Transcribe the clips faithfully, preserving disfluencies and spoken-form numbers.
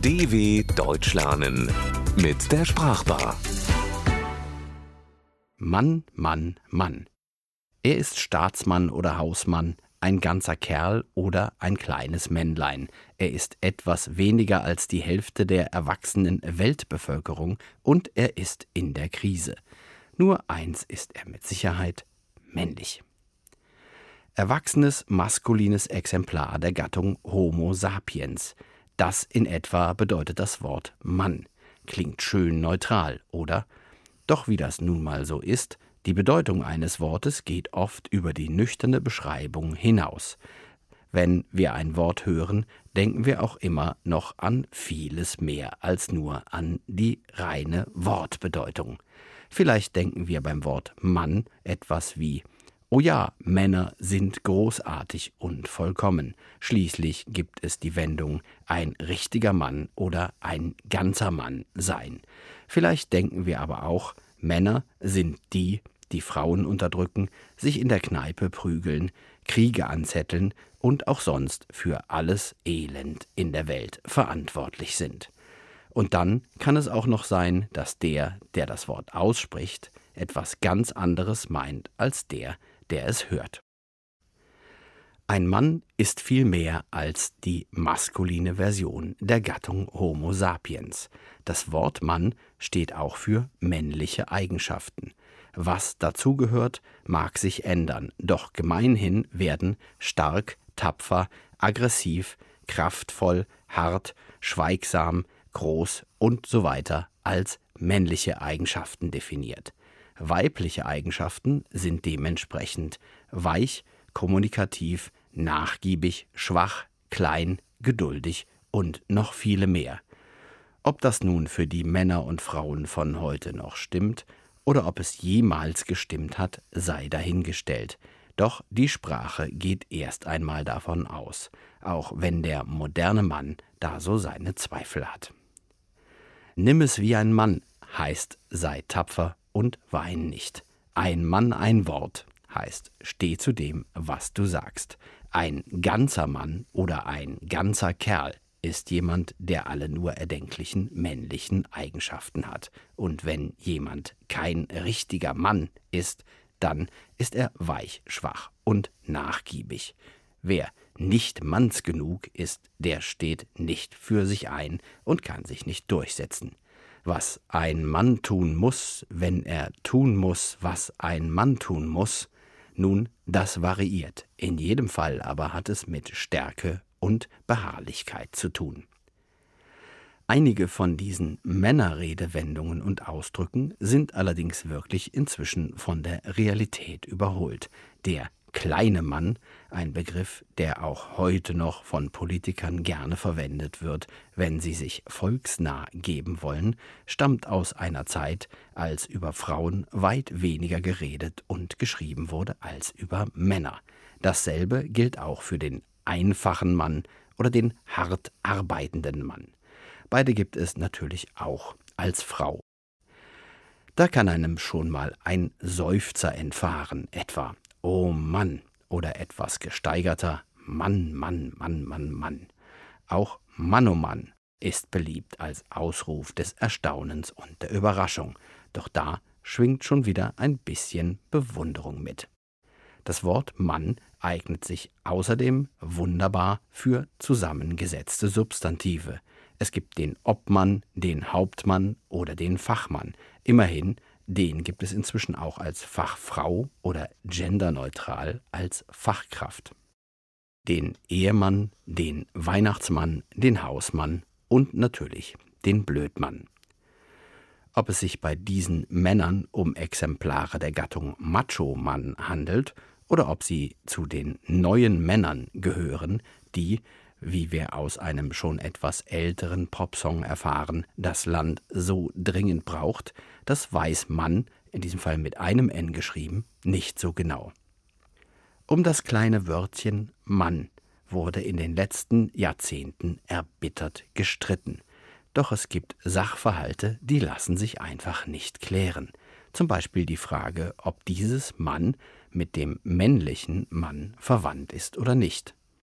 D W Deutsch lernen mit der Sprachbar. Mann, Mann, Mann. Er ist Staatsmann oder Hausmann, ein ganzer Kerl oder ein kleines Männlein. Er ist etwas weniger als die Hälfte der erwachsenen Weltbevölkerung und er ist in der Krise. Nur eins ist er mit Sicherheit: männlich. Erwachsenes maskulines Exemplar der Gattung Homo sapiens. Das in etwa bedeutet das Wort Mann. Klingt schön neutral, oder? Doch wie das nun mal so ist, die Bedeutung eines Wortes geht oft über die nüchterne Beschreibung hinaus. Wenn wir ein Wort hören, denken wir auch immer noch an vieles mehr als nur an die reine Wortbedeutung. Vielleicht denken wir beim Wort Mann etwas wie: Oh ja, Männer sind großartig und vollkommen. Schließlich gibt es die Wendung ein richtiger Mann oder ein ganzer Mann sein. Vielleicht denken wir aber auch, Männer sind die, die Frauen unterdrücken, sich in der Kneipe prügeln, Kriege anzetteln und auch sonst für alles Elend in der Welt verantwortlich sind. Und dann kann es auch noch sein, dass der, der das Wort ausspricht, etwas ganz anderes meint als der, der es hört. Ein Mann ist viel mehr als die maskuline Version der Gattung Homo sapiens. Das Wort Mann steht auch für männliche Eigenschaften. Was dazugehört, mag sich ändern, doch gemeinhin werden stark, tapfer, aggressiv, kraftvoll, hart, schweigsam, groß und so weiter als männliche Eigenschaften definiert. Weibliche Eigenschaften sind dementsprechend weich, kommunikativ, nachgiebig, schwach, klein, geduldig und noch viele mehr. Ob das nun für die Männer und Frauen von heute noch stimmt oder ob es jemals gestimmt hat, sei dahingestellt. Doch die Sprache geht erst einmal davon aus, auch wenn der moderne Mann da so seine Zweifel hat. Nimm es wie ein Mann heißt: sei tapfer und wein nicht. Ein Mann, ein Wort heißt: steh zu dem, was du sagst. Ein ganzer Mann oder ein ganzer Kerl ist jemand, der alle nur erdenklichen männlichen Eigenschaften hat. Und wenn jemand kein richtiger Mann ist, dann ist er weich, schwach und nachgiebig. Wer nicht manns genug ist, der steht nicht für sich ein und kann sich nicht durchsetzen. Was ein Mann tun muss, wenn er tun muss, was ein Mann tun muss, nun, das variiert. In jedem Fall aber hat es mit Stärke und Beharrlichkeit zu tun. Einige von diesen Männerredewendungen und Ausdrücken sind allerdings wirklich inzwischen von der Realität überholt. Der kleine Mann, ein Begriff, der auch heute noch von Politikern gerne verwendet wird, wenn sie sich volksnah geben wollen, stammt aus einer Zeit, als über Frauen weit weniger geredet und geschrieben wurde als über Männer. Dasselbe gilt auch für den einfachen Mann oder den hart arbeitenden Mann. Beide gibt es natürlich auch als Frau. Da kann einem schon mal ein Seufzer entfahren, etwa: Oh Mann, oder etwas gesteigerter: Mann, Mann, Mann, Mann, Mann. Auch Mann, oh Mann ist beliebt als Ausruf des Erstaunens und der Überraschung, doch da schwingt schon wieder ein bisschen Bewunderung mit. Das Wort Mann eignet sich außerdem wunderbar für zusammengesetzte Substantive. Es gibt den Obmann, den Hauptmann oder den Fachmann. Immerhin, den gibt es inzwischen auch als Fachfrau oder genderneutral als Fachkraft. Den Ehemann, den Weihnachtsmann, den Hausmann und natürlich den Blödmann. Ob es sich bei diesen Männern um Exemplare der Gattung Macho-Mann handelt oder ob sie zu den neuen Männern gehören, die, wie wir aus einem schon etwas älteren Popsong erfahren, das Land so dringend braucht, das weiß man, in diesem Fall mit einem N geschrieben, nicht so genau. Um das kleine Wörtchen Mann wurde in den letzten Jahrzehnten erbittert gestritten. Doch es gibt Sachverhalte, die lassen sich einfach nicht klären. Zum Beispiel die Frage, ob dieses Mann mit dem männlichen Mann verwandt ist oder nicht.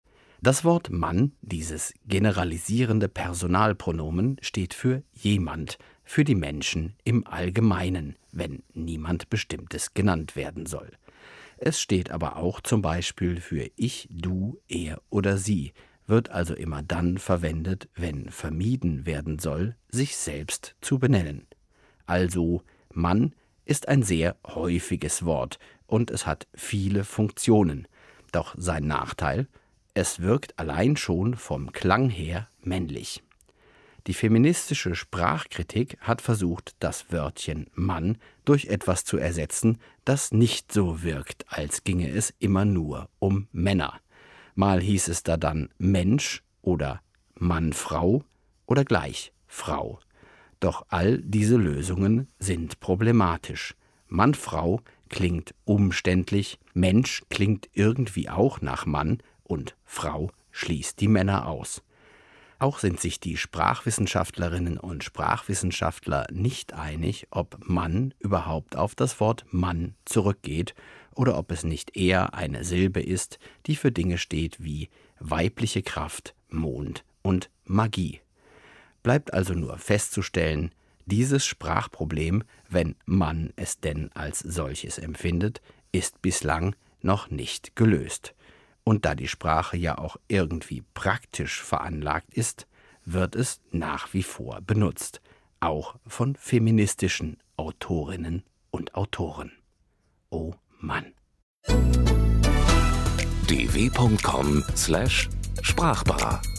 Das Wort Mann, dieses generalisierende Personalpronomen, steht für jemand, für die Menschen im Allgemeinen, wenn niemand Bestimmtes genannt werden soll. Es steht aber auch zum Beispiel für ich, du, er oder sie, wird also immer dann verwendet, wenn vermieden werden soll, sich selbst zu benennen. Also Mann ist ein sehr häufiges Wort und es hat viele Funktionen. Doch sein Nachteil: Es wirkt allein schon vom Klang her männlich. Die feministische Sprachkritik hat versucht, das Wörtchen Mann durch etwas zu ersetzen, das nicht so wirkt, als ginge es immer nur um Männer. Mal hieß es da dann Mensch oder Mann-Frau oder gleich Frau. Doch all diese Lösungen sind problematisch. Mann-Frau klingt umständlich, Mensch klingt irgendwie auch nach Mann und Frau schließt die Männer aus. Auch sind sich die Sprachwissenschaftlerinnen und Sprachwissenschaftler nicht einig, ob Mann überhaupt auf das Wort Mann zurückgeht oder ob es nicht eher eine Silbe ist, die für Dinge steht wie weibliche Kraft, Mond und Magie. Bleibt also nur festzustellen, dieses Sprachproblem, wenn man es denn als solches empfindet, ist bislang noch nicht gelöst. Und da die Sprache ja auch irgendwie praktisch veranlagt ist, wird es nach wie vor benutzt, auch von feministischen Autorinnen und Autoren. Oh Mann. d w punkt com slash sprachbar